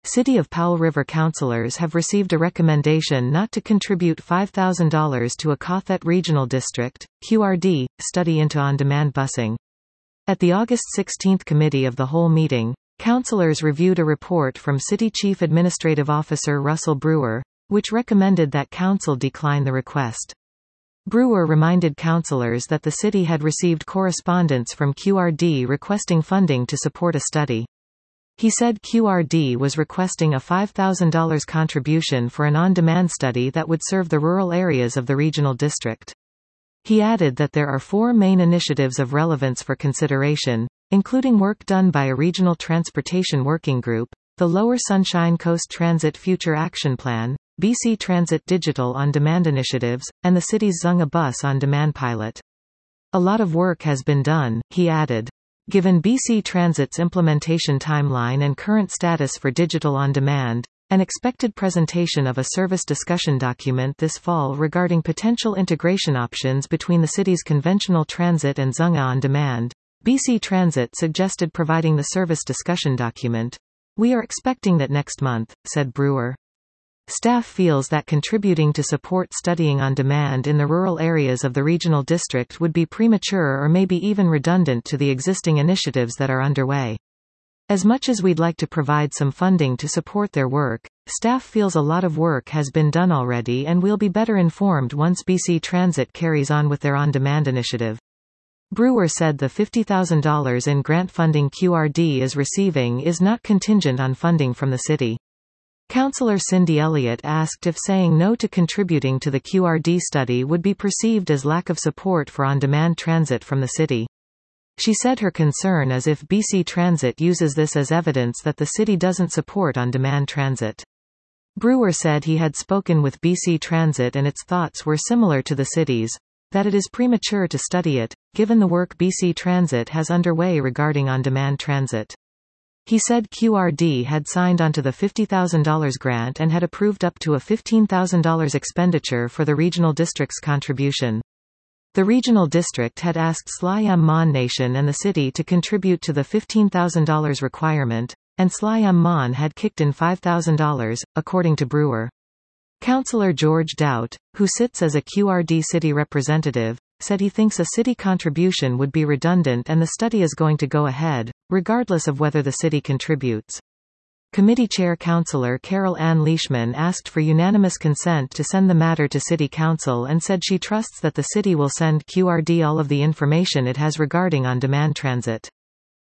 City of Powell River councilors have received a recommendation not to contribute $5,000 to a Cothet Regional District, QRD, study into on-demand busing. At the August 16 Committee of the Whole meeting, councilors reviewed a report from City Chief Administrative Officer Russell Brewer, which recommended that council decline the request. Brewer reminded councilors that the city had received correspondence from QRD requesting funding to support a study. He said QRD was requesting a $5,000 contribution for an on-demand study that would serve the rural areas of the regional district. He added that there are 4 main initiatives of relevance for consideration, including work done by a regional transportation working group, the Lower Sunshine Coast Transit Future Action Plan, BC Transit Digital On-Demand Initiatives, and the city's Zunga Bus On-Demand pilot. A lot of work has been done, he added. Given BC Transit's implementation timeline and current status for digital on-demand, an expected presentation of a service discussion document this fall regarding potential integration options between the city's conventional transit and Zunga on-demand, BC Transit suggested providing the service discussion document. We are expecting that next month, said Brewer. Staff feels that contributing to support studying on demand in the rural areas of the regional district would be premature or maybe even redundant to the existing initiatives that are underway. As much as we'd like to provide some funding to support their work, staff feels a lot of work has been done already and we'll be better informed once BC Transit carries on with their on-demand initiative. Brewer said the $50,000 in grant funding QRD is receiving is not contingent on funding from the city. Councillor Cindy Elliott asked if saying no to contributing to the QRD study would be perceived as lack of support for on-demand transit from the city. She said her concern is if BC Transit uses this as evidence that the city doesn't support on-demand transit. Brewer said he had spoken with BC Transit and its thoughts were similar to the city's, that it is premature to study it, given the work BC Transit has underway regarding on-demand transit. He said QRD had signed onto the $50,000 grant and had approved up to a $15,000 expenditure for the regional district's contribution. The regional district had asked Slayam Mon Nation and the city to contribute to the $15,000 requirement, and Slayam Mon had kicked in $5,000, according to Brewer. Councillor George Doubt, who sits as a QRD city representative, said he thinks a city contribution would be redundant and the study is going to go ahead, regardless of whether the city contributes. Committee Chair Councillor Carol Ann Leishman asked for unanimous consent to send the matter to City Council and said she trusts that the city will send QRD all of the information it has regarding on-demand transit.